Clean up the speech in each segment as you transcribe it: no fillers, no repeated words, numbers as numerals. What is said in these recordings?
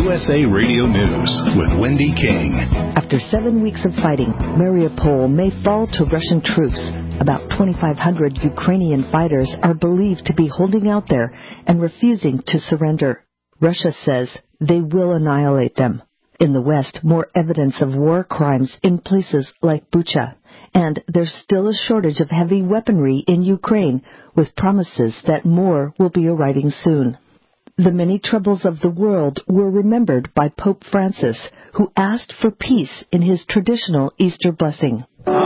USA Radio News with Wendy King. After 7 weeks of fighting, Mariupol may fall to Russian troops. About 2,500 Ukrainian fighters are believed to be holding out there and refusing to surrender. Russia says they will annihilate them. In the West, more evidence of war crimes in places like Bucha. And there's still a shortage of heavy weaponry in Ukraine, with promises that more will be arriving soon. The many troubles of the world were remembered by Pope Francis, who asked for peace in his traditional Easter blessing.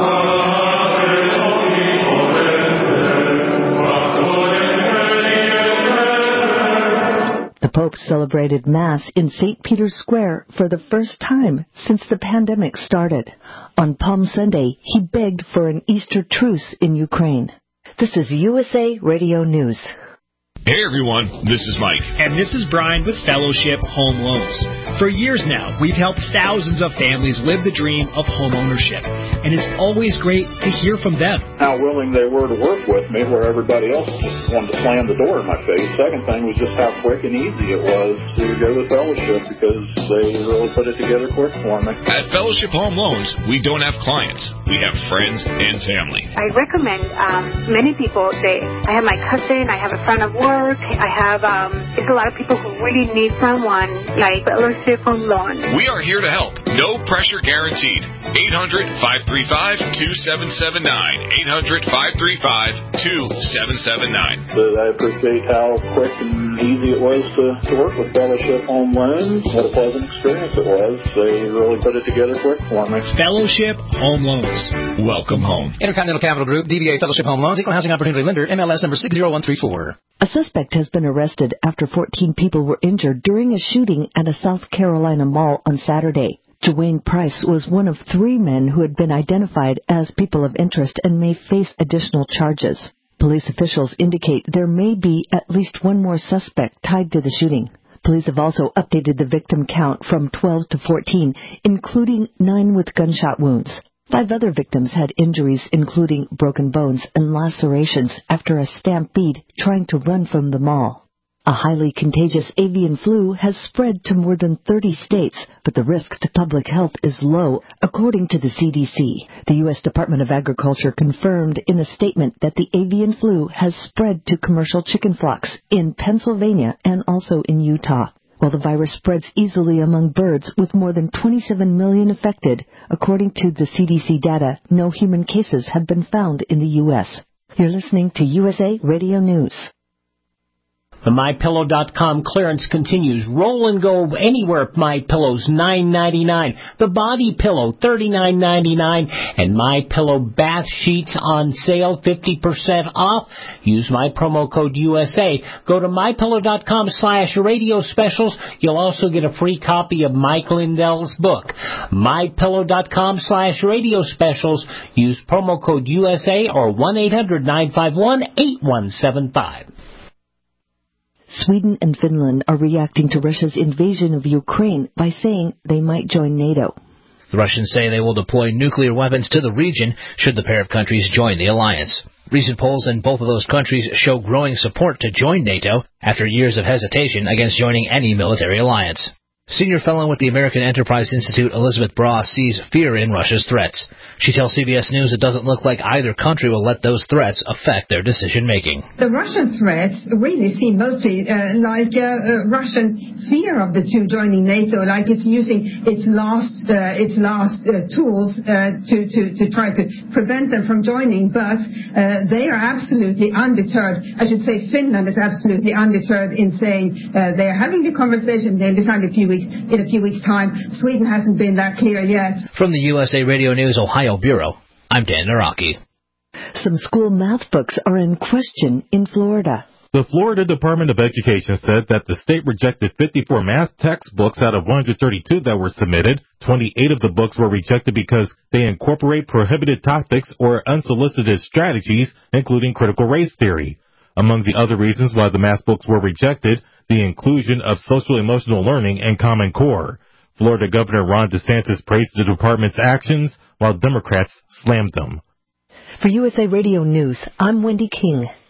The Pope celebrated Mass in St. Peter's Square for the first time since the pandemic started. On Palm Sunday, he begged for an Easter truce in Ukraine. This is USA Radio News. Hey everyone, this is Mike. And this is Brian with Fellowship Home Loans. For years now, we've helped thousands of families live the dream of home ownership. And it's always great to hear from them. How willing they were to work with me where everybody else just wanted to slam the door in my face. Second thing was just how quick and easy it was to go with Fellowship because they really put it together quick for me. At Fellowship Home Loans, we don't have clients. We have friends and family. I recommend many people. I have my cousin, I have a friend of work. I have it's a lot of people who really need someone like Fellowship Home Loan. We are here to help. No pressure guaranteed. 800-535-2779. 800-535-2779. But I appreciate how quick and easy it was to work with Fellowship Home Loans. What a pleasant experience it was. They really put it together quick for me. Fellowship Home Loans. Welcome home. Intercontinental Capital Group, DBA Fellowship Home Loans, Equal Housing Opportunity Lender, MLS number 60134. A suspect has been arrested after 14 people were injured during a shooting at a South Carolina mall on Saturday. Dwayne Price was one of 3 men who had been identified as people of interest and may face additional charges. Police officials indicate there may be at least one more suspect tied to the shooting. Police have also updated the victim count from 12 to 14, including 9 with gunshot wounds. 5 other victims had injuries, including broken bones and lacerations after a stampede trying to run from the mall. A highly contagious avian flu has spread to more than 30 states, but the risk to public health is low, according to the CDC. The U.S. Department of Agriculture confirmed in a statement that the avian flu has spread to commercial chicken flocks in Pennsylvania and also in Utah. While the virus spreads easily among birds with more than 27 million affected, according to the CDC data, no human cases have been found in the U.S. You're listening to USA Radio News. The MyPillow.com clearance continues. Roll and go anywhere. MyPillow's $9.99. The Body Pillow $39.99. And MyPillow bath sheets on sale 50% off. Use my promo code USA. Go to MyPillow.com/radio specials. You'll also get a free copy of Mike Lindell's book. MyPillow.com/radio specials. Use promo code USA or 1-800-951-8175. Sweden and Finland are reacting to Russia's invasion of Ukraine by saying they might join NATO. The Russians say they will deploy nuclear weapons to the region should the pair of countries join the alliance. Recent polls in both of those countries show growing support to join NATO after years of hesitation against joining any military alliance. Senior fellow with the American Enterprise Institute, Elizabeth Bra, sees fear in Russia's threats. She tells CBS News it doesn't look like either country will let those threats affect their decision-making. The Russian threats really seem mostly like Russian fear of the two joining NATO, like it's using its last tools to try to prevent them from joining. But they are absolutely undeterred. I should say Finland is absolutely undeterred in saying they are having the conversation. They'll decide in a few weeks' time. Sweden hasn't been that clear yet. From the USA Radio News Ohio Bureau, I'm Dan Naraki. Some school math books are in question in Florida. The Florida Department of Education said that the state rejected 54 math textbooks out of 132 that were submitted. 28 of the books were rejected because they incorporate prohibited topics or unsolicited strategies, including critical race theory. Among the other reasons why the math books were rejected, the inclusion of social-emotional learning and Common Core. Florida Governor Ron DeSantis praised the department's actions, while Democrats slammed them. For USA Radio News, I'm Wendy King.